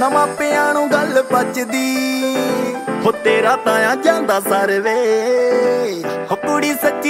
ਨਾ ਮਾਪਿਆਂ ਨੂੰ ਗੱਲ ਪਚਦੀ ਹੋ ਤੇਰਾ ਤਾਂ ਆ ਜਾਂਦਾ ਸਰ ਵੇ ਹੋ ਕੁੜੀ ਸੱਚੀ